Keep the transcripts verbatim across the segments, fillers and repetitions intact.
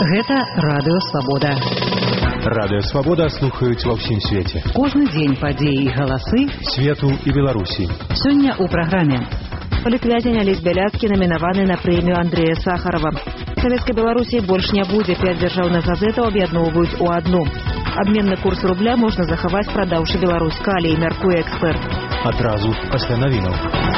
Гэта Радыё Свабода. Радыё Свабода слухаюць ва ўсім свеце. Кожны дзень падзеі і галасы свету і Беларусі. Сёння ў праграме. Палітвязень Алесь Бяляцкі намінаваны на прэмію Андрэя Сахарова. Савецкай Беларусі больш не будзе, пяць дзяржаўных газетаў аб'ядноўваюць у адну. Абменны курс рубля можна захаваць, прадаўшы Беларусь калій, мяркуе эксперт. Адразу пасля навінаў.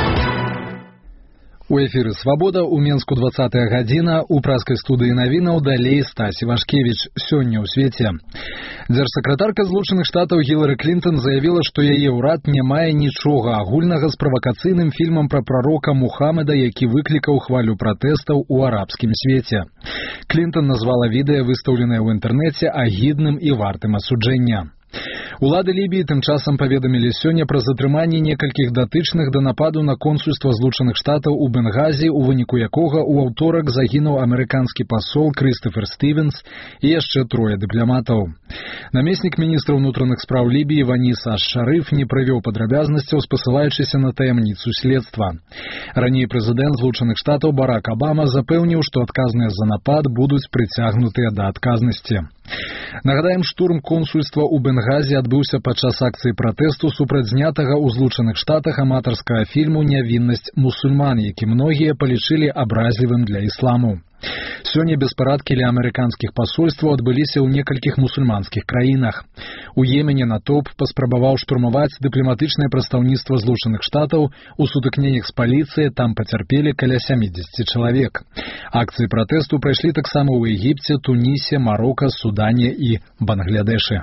У эфіры «Свабода» у Менску двадцатая гадзіна, у праскай студыі навінаў далей Стась Івашкевіч. Сёння ў свеце. Дзяржсакратарка Злучаных Штатаў Гілары Клінтон заявіла, што яе ўрад не мае нічога агульнага з правакацыйным фільмам пра прарока Мухаммеда, які выклікаў хвалю пратэстаў у арабскім свеце. Клінтон назвала відэа, выстаўленае ў інтэрнэце, агідным і вартым асуджэння. Улады Лібіі тым часам паведамілі сёння пра затрыманне некалькіх датычных да нападу на консульства Злучаных Штатаў у Бенгазі, у выніку якога ў аўторак загінуў амерыканскі пасол Крыстафер Стывенс і яшчэ трое дыпламатаў. Намеснік міністра ўнутраных спраў Лібіі Ванис аш-Шарыф не прывёў падрабязнасцяў, спасылаючыся на таямніцу следства. Раней прэзідэнт Злучаных Штатаў Барак Абама запэўніў, што адказныя за напад будуць прыцягнутыя да адказнасці. Нагадаем, штурм консульства ў Бенгазі адбыўся падчас акцыі пратэсту супраць знятага ў Злучаных Штатах аматарскага фільму «Нявіннасць мусульман», які многія палічылі абразлівым для ісламу. Сёння беспарадкі ля амерыканскіх пасольстваў адбыліся ў некалькіх мусульманскіх краінах. У Йемене натоўп паспрабаваў штурмаваць дыпламатычнае прадстаўніцтва Злучаных Штатаў, у сутыкненнях з паліцыяй там пацярпелі каля сямідзесяці чалавек. Акцыі пратэсту прайшлі таксама ў Егіпце, Тунісе, Марока, Судане і Бангладэшы.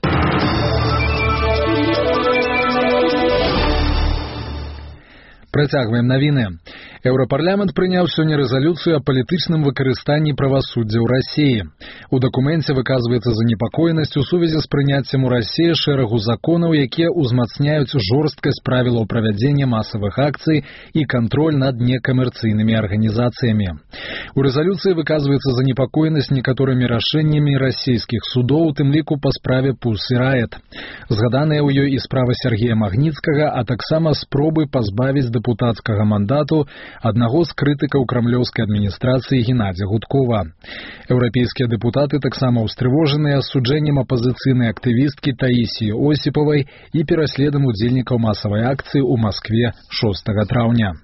Працягваем навіны. Еўрапарламент прыняў сёння рэзалюцыю о палітычным выкарыстанні правасуддзя ў Расіі. У дакуменце выказваецца занепакоенасць у сувязі з прыняццем у Расіі шэрагу законаў, якія ўзмацняюць жорсткасць правілаў правядзення масавых акцый і кантроль над некамерцыйнымі арганізацыямі. У рэзалюцыі выказваецца занепакоенасць некаторымі рашэннямі расійскіх судоў, у тым ліку па справе Pussy Riot. Згаданыя ў ёй і справа Сергея Магніцкага, а таксама спробы пазбавіць дэпутацкага мандату аднаго з крытыкаў крамлёўскай адміністрацыі Геннадзя Гудкова. Еўрапейскія дэпутаты таксама ўстрывожаныя асуджэннем апазіцыйнай актывісткі Таісіі Осіпавай і пераследам удзельнікаў масавай акцыі ў Маскве шостага траўня.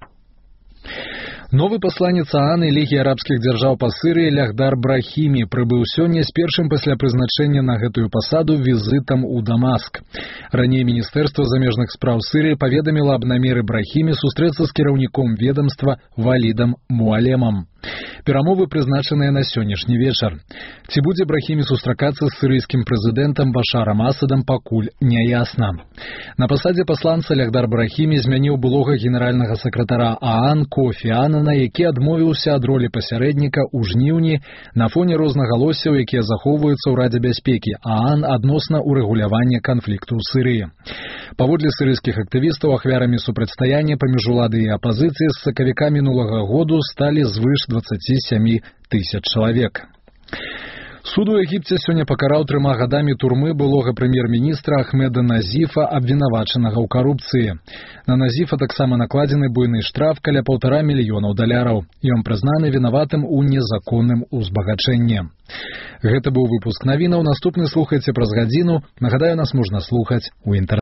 Новы пасланец ААН і Лігі арабскіх дзяржаў па Сырыі Лягдар Брахімі прыбыў сёння з першым пасля прызначэння на гэтую пасаду візітам у Дамаск. Раней Міністэрства замежных спраў Сырыі паведаміла аб намеры Брахімі сустрэцца з кіраўніком ведамства Валідам Муалемам. Перамовы прызначаныя на сённяшні вечар. Ці будзе Брахімі сустракацца з сырыйскім прэзідэнтам Башарам Асадам, пакуль няясна. На пасадзе пасланца Лягдар Брахімі змяніў былога генеральнага сакратара ААН Кофі Анана, які адмовіўся ад ролі пасярэдніка ў жніўні на фоне рознагалоссяў, якія захоўваюцца ў Радзе бяспекі ААН адносна ўрэгулявання канфлікту ў Сырыі. Паводле сырыйскіх актывістаў, ахвярамі супрацьстаяння паміж уладай і апазіцыяй з сакавіка мінулага году сталі звыш дваццаці сямі тысяч чалавек. Суд у Егіпце сёння пакараў трыма гадамі турмы былога прэм'ер-міністра Ахмеда Назіфа, абвінавачанага ў карупцыі. На Назіфа таксама накладзены буйны штраф каля паўтара мільёнаў даляраў. Ён прызнаны вінаватым у незаконным узбагачэнні. Гэта быў выпуск навінаў. Наступны слухайце праз гадзіну. Нагадаю, нас можна слухаць у інтэрнэце.